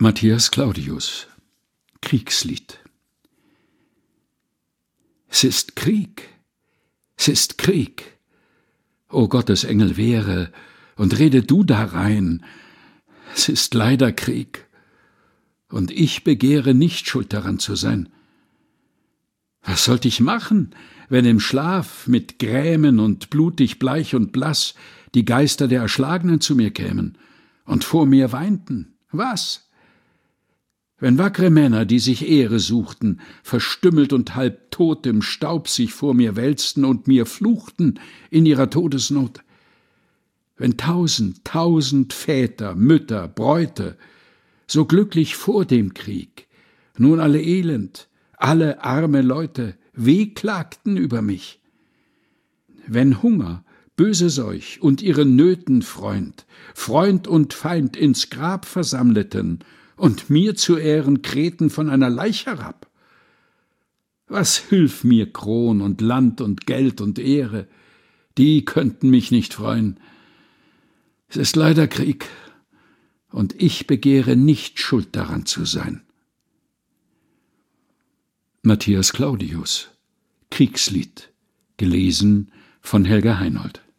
Matthias Claudius, Kriegslied. Es ist Krieg, es ist Krieg. O Gottes Engel, wehre und rede du darein. Es ist leider Krieg, und ich begehre nicht, schuld daran zu sein. Was sollt ich machen, wenn im Schlaf mit Grämen und blutig bleich und blass die Geister der Erschlagenen zu mir kämen und vor mir weinten? Was? Wenn wackre Männer, die sich Ehre suchten, verstümmelt und halb tot im Staub sich vor mir wälzten und mir fluchten in ihrer Todesnot? Wenn tausend Väter, Mütter, Bräute, so glücklich vor dem Krieg, nun alle elend, alle arme Leute wehklagten über mich? Wenn Hunger, böse Seuch und ihren Nöten Freund und Feind ins Grab versammleten und mir zu Ehren krähten von einer Leich herab? Was hilf mir Kron und Land und Geld und Ehre? Die könnten mich nicht freuen. Es ist leider Krieg, und ich begehre nicht, schuld daran zu sein. Matthias Claudius, Kriegslied, gelesen von Helga Heinold.